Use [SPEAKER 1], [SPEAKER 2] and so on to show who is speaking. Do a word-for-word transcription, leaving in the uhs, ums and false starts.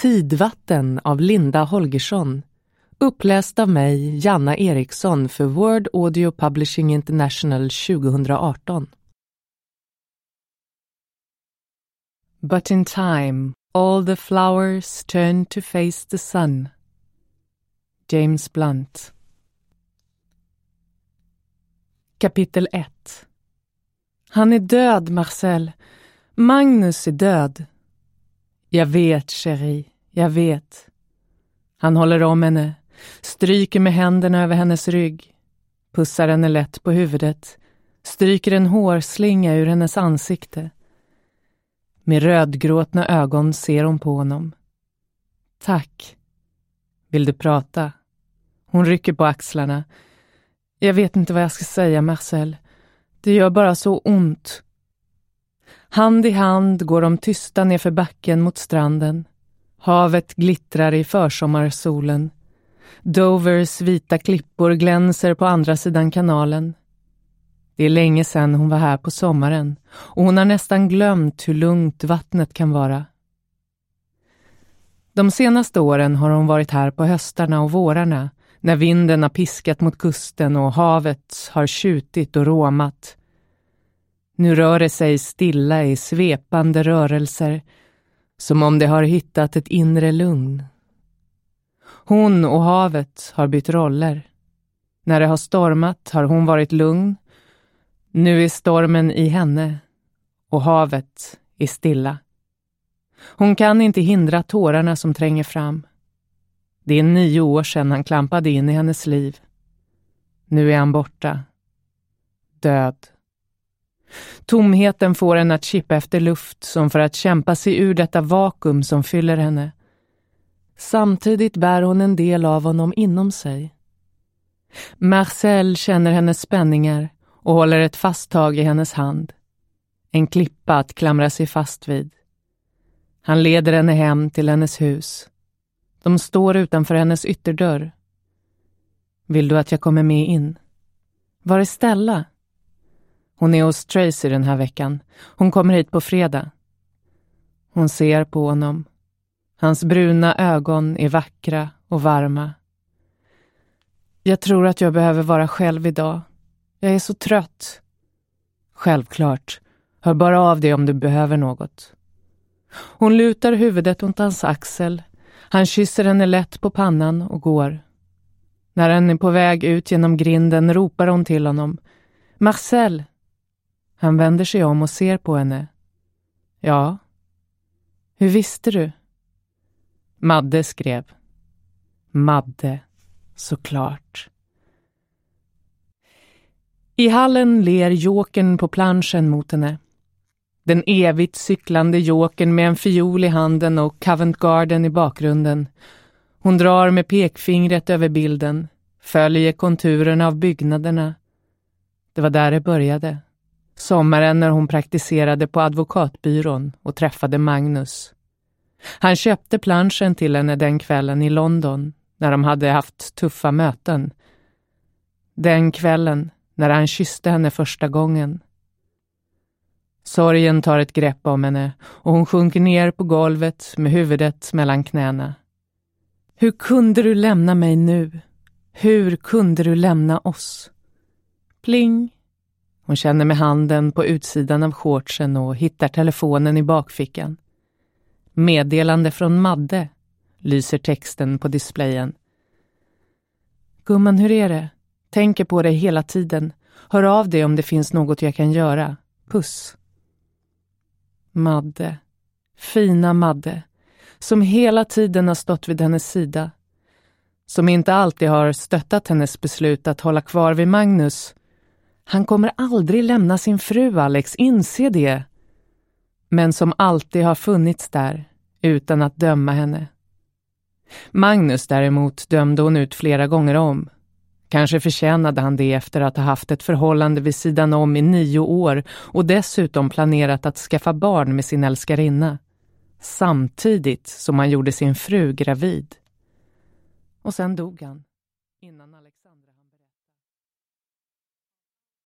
[SPEAKER 1] Tidvatten av Linda Holgersson. Uppläst av mig, Janna Eriksson, för Word Audio Publishing International tjugoarton. But in time, all the flowers turn to face the sun. James Blunt. Kapitel ett. Han är död, Marcel. Magnus är död. Jag vet, chérie, jag vet. Han håller om henne, stryker med händerna över hennes rygg, pussar henne lätt på huvudet, stryker en hårslinga ur hennes ansikte. Med rödgråtna ögon ser hon på honom. Tack. Vill du prata? Hon rycker på axlarna. Jag vet inte vad jag ska säga, Marcel. Det gör bara så ont. Hand i hand går de tysta ner för backen mot stranden. Havet glittrar i försommarsolen. Dovers vita klippor glänser på andra sidan kanalen. Det är länge sedan hon var här på sommaren och hon har nästan glömt hur lugnt vattnet kan vara. De senaste åren har hon varit här på höstarna och vårarna när vinden har piskat mot kusten och havet har tjutit och råmat. Nu rör det sig stilla i svepande rörelser, som om det har hittat ett inre lugn. Hon och havet har bytt roller. När det har stormat har hon varit lugn. Nu är stormen i henne och havet är stilla. Hon kan inte hindra tårarna som tränger fram. Det är nio år sedan han klampade in i hennes liv. Nu är han borta. Död. Tomheten får henne att chippa efter luft som för att kämpa sig ur detta vakuum som fyller henne. Samtidigt bär hon en del av honom inom sig. Marcel känner hennes spänningar och håller ett fast tag i hennes hand. En klippa att klamra sig fast vid. Han leder henne hem till hennes hus. De står utanför hennes ytterdörr. Vill du att jag kommer med in? Var är Stella? Hon är hos Tracy den här veckan. Hon kommer hit på fredag. Hon ser på honom. Hans bruna ögon är vackra och varma. Jag tror att jag behöver vara själv idag. Jag är så trött. Självklart. Hör bara av dig om du behöver något. Hon lutar huvudet mot hans axel. Han kysser henne lätt på pannan och går. När han är på väg ut genom grinden ropar hon till honom. Marcel! Han vänder sig om och ser på henne. Ja. Hur visste du? Madde skrev. Madde, såklart. I hallen ler jokern på planschen mot henne. Den evigt cyklande jokern med en fiol i handen och Covent Garden i bakgrunden. Hon drar med pekfingret över bilden, följer konturerna av byggnaderna. Det var där det började. Sommaren när hon praktiserade på advokatbyrån och träffade Magnus. Han köpte planschen till henne den kvällen i London när de hade haft tuffa möten. Den kvällen när han kysste henne första gången. Sorgen tar ett grepp om henne och hon sjunker ner på golvet med huvudet mellan knäna. Hur kunde du lämna mig nu? Hur kunde du lämna oss? Pling! Hon känner med handen på utsidan av shortsen och hittar telefonen i bakfickan. Meddelande från Madde, lyser texten på displayen. Gumman, hur är det? Tänker på dig hela tiden. Hör av dig om det finns något jag kan göra. Puss. Madde. Fina Madde. Som hela tiden har stått vid hennes sida. Som inte alltid har stöttat hennes beslut att hålla kvar vid Magnus. Han kommer aldrig lämna sin fru, Alex, inse det. Men som alltid har funnits där, utan att döma henne. Magnus däremot dömde hon ut flera gånger om. Kanske förtjänade han det efter att ha haft ett förhållande vid sidan om i nio år och dessutom planerat att skaffa barn med sin älskarinna. Samtidigt som han gjorde sin fru gravid. Och sen dog han. Innan